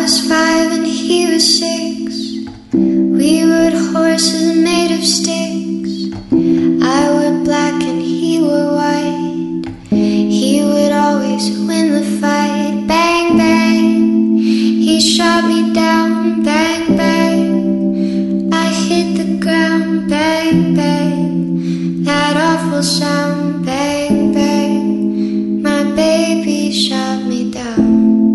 was 5 and he was 6. We rode horses made of sticks. I wore black and he wore white. He would always win the fight. Bang, bang, he shot me down. Bang, bang, I hit the ground. Bang, bang, that awful sound. Bang, bang, my baby shot me down.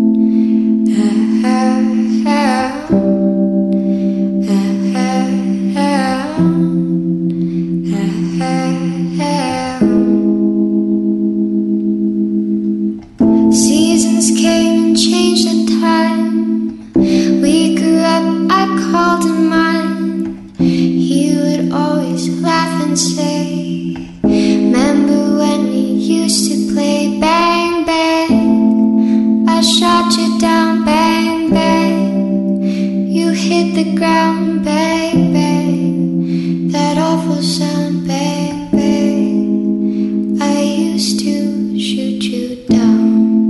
Seasons came and changed the time. We grew up, I called him mine. He would always laugh and say, remember when we used to play? Bang, bang, I shot you down. Bang, bang, you hit the ground. Bang, bang, that awful sound. Bang, bang, I used to shoot you down.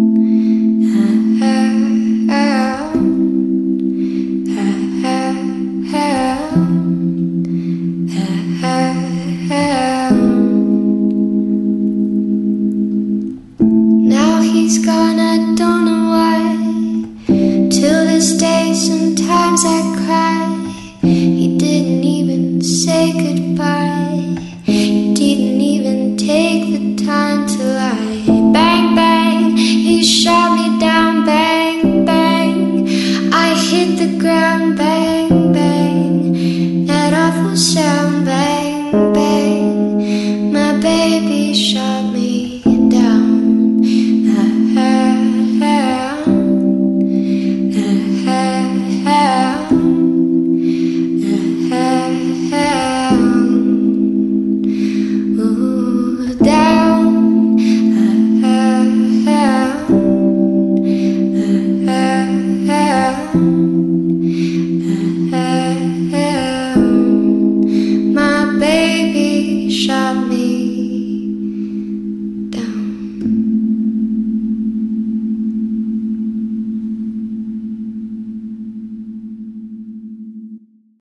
Now he's gone, I don't know why. Till this day, sometimes I cry. He didn't even say goodbye. He didn't even take the time to lie. Bang, bang, he shot me down. Bang, bang, I hit the ground. Bang, bang, that awful sound. Bang, bang, my baby shot me down. Ooh, down.